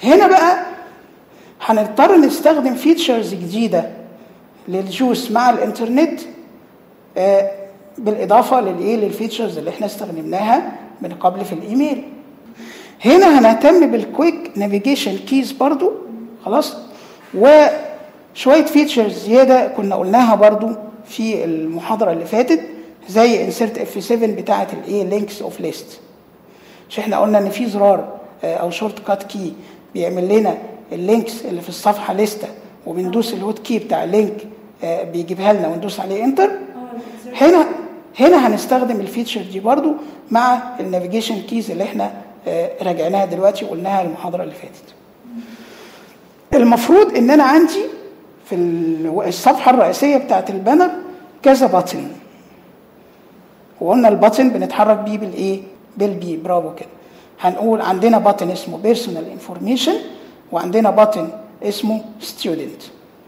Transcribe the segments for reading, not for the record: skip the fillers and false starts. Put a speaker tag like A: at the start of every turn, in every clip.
A: هنا بقى هنضطر نستخدم فيتشرز جديدة للجوس مع الانترنت بالإضافة للفيتشرز اللي احنا استخدمناها من قبل في الإيميل. هنا هنهتم بالكويك نافيجيشن كيز برضو، خلاص، وشوية فيتشرز زيادة كنا قلناها برضو في المحاضرة اللي فاتت، زي insert F7 بتاعة links of list. مش احنا قلنا ان في زرار او شورت كات كي بيعمل لنا اللينكس اللي في الصفحة لستة، وبندوس الهوت كي بتاع اللينك بيجيبها لنا وندوس عليه انتر. هنا هنستخدم الفيتشر دي برضو مع النافيجيشن كيز اللي احنا راجعناها دلوقتي وقلناها المحاضرة اللي فاتت. المفروض ان انا عندي في الصفحة الرئيسية بتاعت البانر كذا باتن، وقلنا الباتن بنتحرك بيه بالبي. برافو كده. هنقول عندنا باتن اسمه بيرسونال انفورميشن، وعندنا باتن اسمه ستودنت.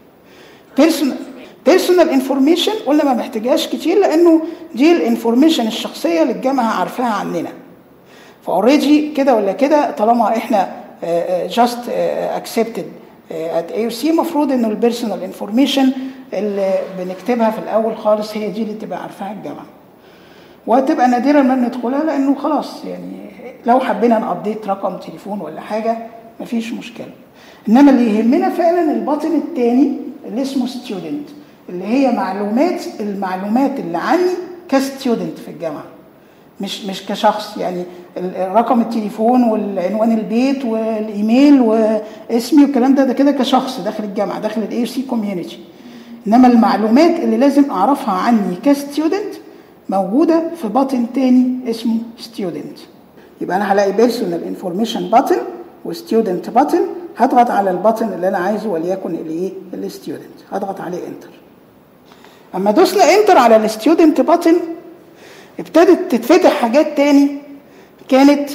A: بيرسونال انفورميشن قلنا ما محتاجهاش كتير، لانه دي الانفورميشن الشخصيه اللي الجامعه عارفاها عننا، فاوريدي كده ولا كده طالما احنا جاست اكسبتد ات AUC، مفروض انه البيرسونال انفورميشن اللي بنكتبها في الاول خالص هي دي اللي تبقى عارفاها الجامعه، وهتبقى نادرا ما ندخلها، لانه خلاص يعني لو حبينا نابديت رقم تليفون ولا حاجه مفيش مشكله. انما اللي يهمنا فعلا الباطن الثاني اللي اسمه ستودنت، اللي هي المعلومات اللي عني كستودنت في الجامعه، مش كشخص. يعني رقم التليفون والعنوان البيت والايميل واسمي والكلام ده كده كشخص داخل الجامعه، داخل AUC كوميونتي. انما المعلومات اللي لازم اعرفها عني كستودنت موجوده في باتن تاني اسمه ستودنت. يبقى انا هلاقي بيرسونال انفورميشن باتن وستودنت باتن، هضغط على الباتن اللي انا عايزه وليكن الستودنت، هضغط عليه انتر. اما دوسنا انتر على الستودنت باتن ابتدت تتفتح حاجات تاني كانت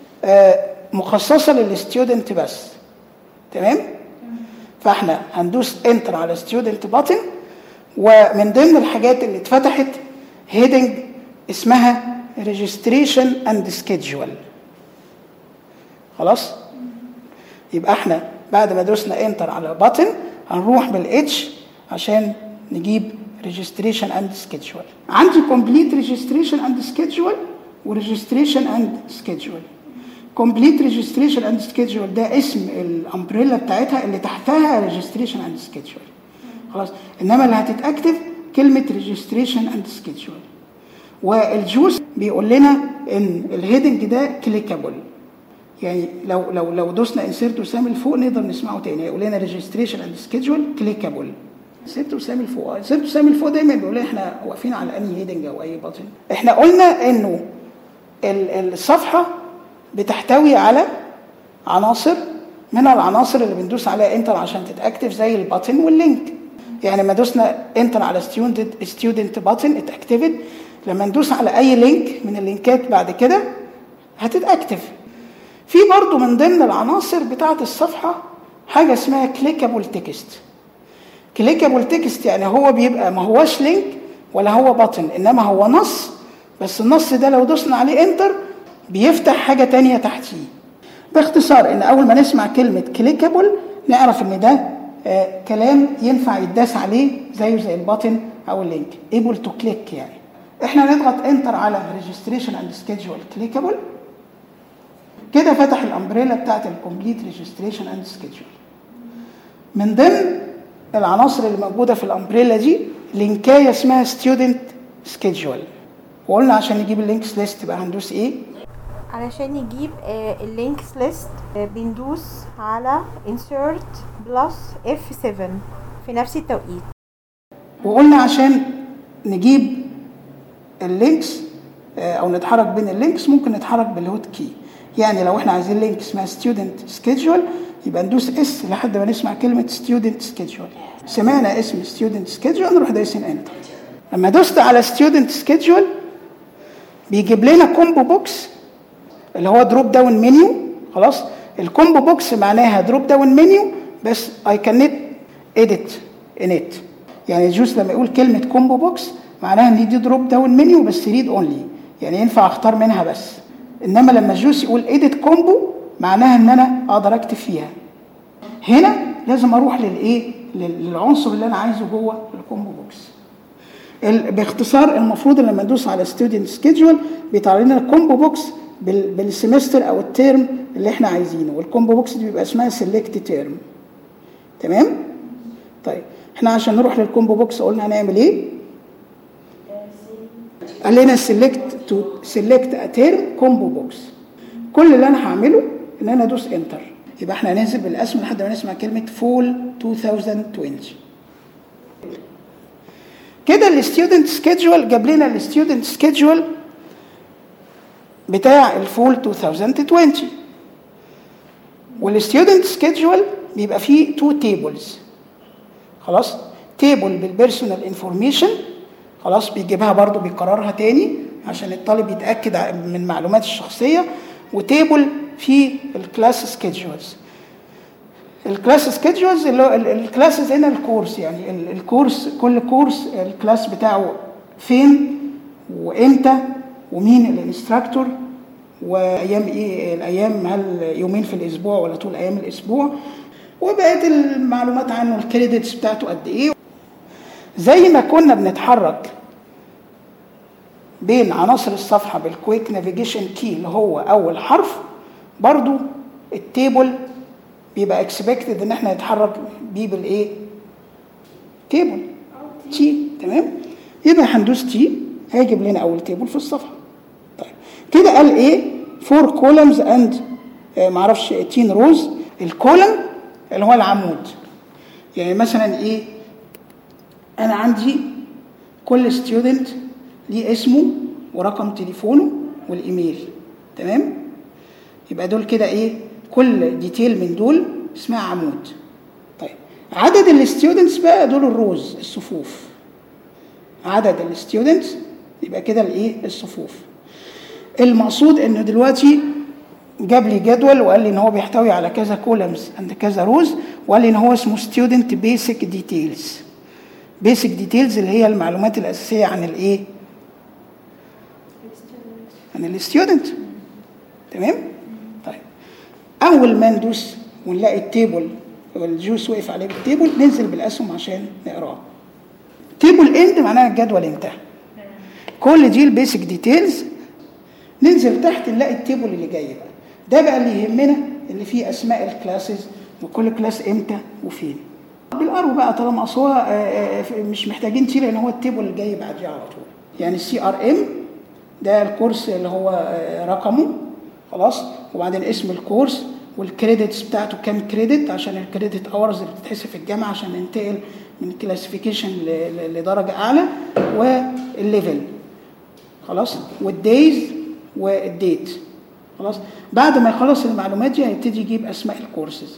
A: مخصصه للستودنت بس. تمام؟ فاحنا هندوس انتر على ستودنت باتن، ومن ضمن الحاجات اللي اتفتحت هيدنج اسمها registration and schedule. خلاص؟ يبقى احنا بعد ما دوسنا انتر على باتن هنروح بالاتش عشان نجيب registration and schedule. عندي complete registration and schedule و registration and schedule. complete registration and schedule ده اسم الامبريلا بتاعتها اللي تحتها registration and schedule. خلاص؟ انما اللي هتتاكتف كلمه registration and schedule. والجوس بيقول لنا ان الهيدنج ده كليكابل، يعني لو دوسنا انسيرت وسام لفوق نقدر نسمعه تاني، يقول لنا ريجستريشن اند سكيدجول كليكابل. انسيرت وسام لفوق، انسيرت وسام لفوق دايما بيقول لنا احنا واقفين على انهي هيدنج او اي باتن. احنا قلنا انه الصفحه بتحتوي على عناصر، من العناصر اللي بندوس عليها انتر عشان تتاكتف زي الباتن واللينك. يعني لما دوسنا انتر على ستودنت باتن اتاكتفت، لما ندوس على اي لينك من اللينكات بعد كده هتتاكتف. في برضو من ضمن العناصر بتاعه الصفحه حاجه اسمها كليكابل تكست. كليكابل تكست يعني هو بيبقى ما هوش لينك ولا هو باتن، انما هو نص، بس النص ده لو دوسنا عليه انتر بيفتح حاجه تانية تحتيه. باختصار ان اول ما نسمع كلمه كليكابل نعرف ان ده كلام ينفع يداس عليه زيه زي الباتن او اللينك، able to click. يعني احنا نضغط انتر على registration and schedule clickable كده فتح الامبريلا بتاعت الكومبليت registration and schedule. من ضمن العناصر اللي موجوده في الامبريلا دي لينكايه اسمها student schedule، وقلنا عشان نجيب اللينكس ليست بقى هندوس ايه؟
B: علشان نجيب اللينكس ليست بندوس على insert plus F7 في نفس التوقيت.
A: وقلنا عشان نجيب اللينكس او نتحرك بين اللينكس ممكن نتحرك بالهوت كي. يعني لو احنا عايزين لينك اسمها student schedule يبقى ندوس اس لحد ما نسمع كلمه student schedule. سمعنا اسم student schedule نروح دايسين انتر. لما دوست على student schedule بيجيب لنا كومبو بوكس اللي هو دروب داون منيو. خلاص؟ الكومبو بوكس معناها دروب داون منيو بس I cannot edit in it. يعني جوس لما يقول كلمه كومبو بوكس معناها ان دي دروب داون منيو بس ريد اونلي، يعني ينفع اختار منها بس. انما لما جوس يقول edit combo معناها ان انا اقدر اكتب فيها. هنا لازم اروح للعنصر اللي انا عايزه جوه الكومبو بوكس. باختصار المفروض لما ندوس على ستودنت سكيدجول بيطلع لنا الكومبو بوكس بالسمستر او الترم اللي احنا عايزينه، والكومبو بوكس دي بيبقى اسمها سيلكت تيرم. تمام؟ طيب احنا عشان نروح للكومبو بوكس قلنا هنعمل ايه؟ قال لنا سيلكت ا تيرم كومبو بوكس. كل اللي انا هعمله ان انا ادوس انتر، يبقى احنا هننزل بالاسم لحد ما نسمع كلمه فول 2020. كده الستودنت سكيدجول جاب لنا الستودنت سكيدجول بتاع الفول 2020. والستودنت سكيدجول بيبقى فيه 2 تيبلز. خلاص؟ تيبل بالبيرسونال انفورميشن، خلاص بيجيبها برضو بيكررها تاني عشان الطالب يتاكد من معلومات الشخصيه، وتيبل في الكلاس سكيدجولز. الكلاس سكيدجولز اللي هو الكلاسز هنا الكورس، يعني الكورس كل كورس الكلاس بتاعه فين وامتى ومين الانستراكتور وايام ايه الايام، هل يومين في الاسبوع ولا طول ايام الاسبوع، وبقيه المعلومات عنه الكريدتس بتاعته قد ايه. زي ما كنا بنتحرك بين عناصر الصفحه بالكويك نافيجيشن كي اللي هو اول حرف، برضو التيبل بيبقى اكسبكتد ان احنا نتحرك بيه بالايه؟ تيبل تي. تمام؟ يبقى هندوس تي هيجيب لنا اول تيبل في الصفحه. طيب كده قال ايه؟ 4 columns and معرفش 18 rows. الكولم اللي هو العمود، يعني مثلا ايه؟ انا عندي كل ستودنت ليه اسمه ورقم تليفونه والايميل. تمام؟ يبقى دول كده ايه؟ كل ديتيل من دول اسمها عمود. طيب عدد الستودنتس بقى دول الروز، الصفوف. عدد الستودنتس يبقى كده الايه؟ الصفوف. المقصود انه دلوقتي جاب لي جدول وقال لي ان هو بيحتوي على كذا كولمز عند كذا روز، وقال لي ان هو اسمه ستودنت بيسك ديتيلز. بيسك ديتيلز اللي هي المعلومات الاساسيه عن الايه؟ عن الستودنت. تمام؟ طيب اول ما ندوس ونلاقي التيبل والجوس وقف عليه بالتيبل، ننزل بالاسهم عشان نقراه. تيبل اند معناها الجدول انتهى. كل دي البيسك ديتيلز. ننزل تحت نلاقي التيبل اللي جاي بقى، ده بقى اللي يهمنا، اللي فيه اسماء الكلاسز وكل كلاس امتى وفين. بالارو بقى طالما اصلا مش محتاجين تي، لان هو التيبل اللي جاي بعديه على طول. يعني السي ار ام ده الكورس اللي هو رقمه، خلاص، وبعدين اسم الكورس والكريدتس بتاعته كام كريدت، عشان الكريدت اورز اللي بتتحسب في الجامعه عشان ننتقل من كلاسيفيكيشن لدرجه اعلى، والليفل، خلاص، والدايز والديت. خلاص بعد ما يخلص المعلومات دي هيبتدي يجيب اسماء الكورسز.